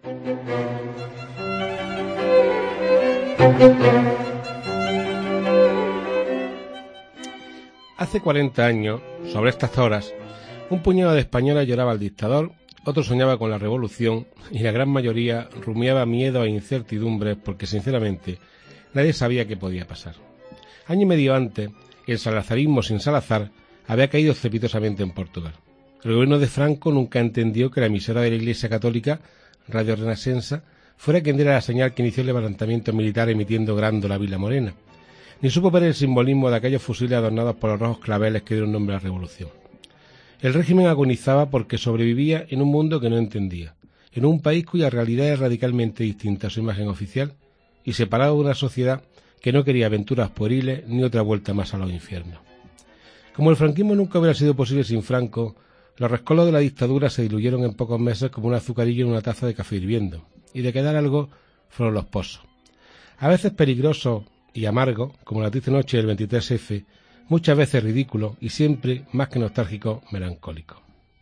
Hace 40 años, sobre estas horas, un puñado de españoles lloraba al dictador, otro soñaba con la revolución y la gran mayoría rumiaba miedo e incertidumbres porque, sinceramente, nadie sabía qué podía pasar. Año y medio antes, el salazarismo sin Salazar había caído estrepitosamente en Portugal. El gobierno de Franco nunca entendió que la emisora de la Iglesia Católica, Radio Renascença, fuera quien diera la señal que inició el levantamiento militar emitiendo Grándola Vila Morena, ni supo ver el simbolismo de aquellos fusiles adornados por los rojos claveles que dieron nombre a la revolución. El régimen agonizaba porque sobrevivía en un mundo que no entendía, en un país cuya realidad es radicalmente distinta a su imagen oficial y separado de una sociedad que no quería aventuras pueriles ni otra vuelta más a los infiernos. Como el franquismo nunca hubiera sido posible sin Franco, los rescoldos de la dictadura se diluyeron en pocos meses como un azucarillo en una taza de café hirviendo, y de quedar algo fueron los pozos. A veces peligrosos y amargos, como la triste noche del 23F, muchas veces ridículos y siempre, más que nostálgicos, melancólicos.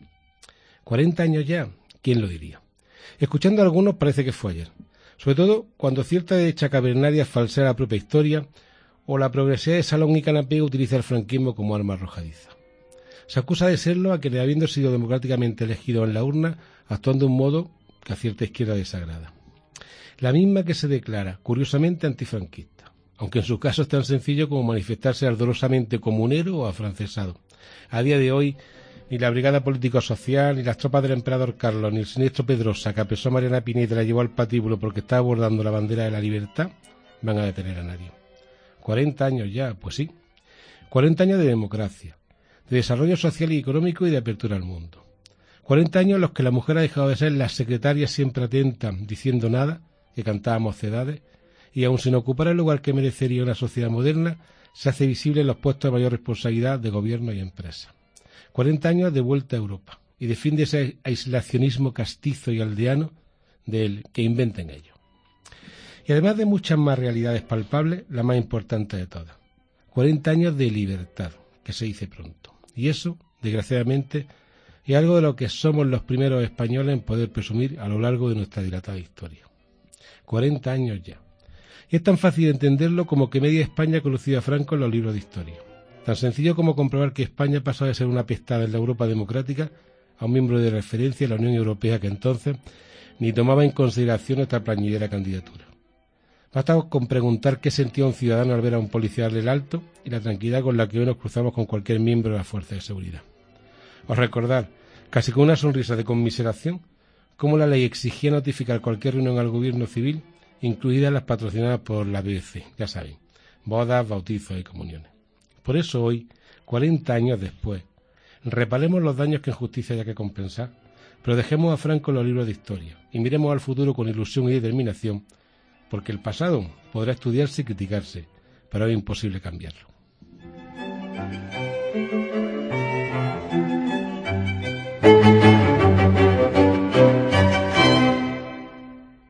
40 años ya, ¿quién lo diría? Escuchando a algunos parece que fue ayer, sobre todo cuando cierta derecha cavernaria falsea la propia historia o la progresividad de salón y canapé utiliza el franquismo como arma arrojadiza. Se acusa de serlo a quienes, habiendo sido democráticamente elegidos en la urna, actúan de un modo que a cierta izquierda desagrada. La misma que se declara, curiosamente, antifranquista, aunque en su caso es tan sencillo como manifestarse ardorosamente comunero o afrancesado. A día de hoy, ni la Brigada Político-Social, ni las tropas del emperador Carlos, ni el siniestro Pedrosa, que apresó a Mariana Pineda y la llevó al patíbulo porque estaba bordando la bandera de la libertad, van a detener a nadie. 40 años ya, pues sí. 40 años de democracia, de desarrollo social y económico y de apertura al mundo. 40 años en los que la mujer ha dejado de ser la secretaria siempre atenta, diciendo nada, que cantaba mocedades, y aun sin ocupar el lugar que merecería una sociedad moderna, se hace visible en los puestos de mayor responsabilidad de gobierno y empresa. 40 años de vuelta a Europa, y de fin de ese aislacionismo castizo y aldeano del que inventen ellos. Y además de muchas más realidades palpables, la más importante de todas. 40 años de libertad, que se dice pronto. Y eso, desgraciadamente, es algo de lo que somos los primeros españoles en poder presumir a lo largo de nuestra dilatada historia. 40 años ya. Y es tan fácil de entenderlo como que media España ha conocido a Franco en los libros de historia. Tan sencillo como comprobar que España pasó de ser una apestada en la Europa democrática a un miembro de referencia de la Unión Europea que entonces ni tomaba en consideración nuestra plañidera candidatura. Basta con preguntar qué sentía un ciudadano al ver a un policía darle el alto y la tranquilidad con la que hoy nos cruzamos con cualquier miembro de la fuerza de seguridad. O recordar, casi con una sonrisa de conmiseración, cómo la ley exigía notificar cualquier reunión al gobierno civil, incluidas las patrocinadas por la BBC, ya saben, bodas, bautizos y comuniones. Por eso hoy, 40 años después, reparemos los daños que en justicia haya que compensar, pero dejemos a Franco en los libros de historia y miremos al futuro con ilusión y determinación, porque el pasado podrá estudiarse y criticarse, pero es imposible cambiarlo.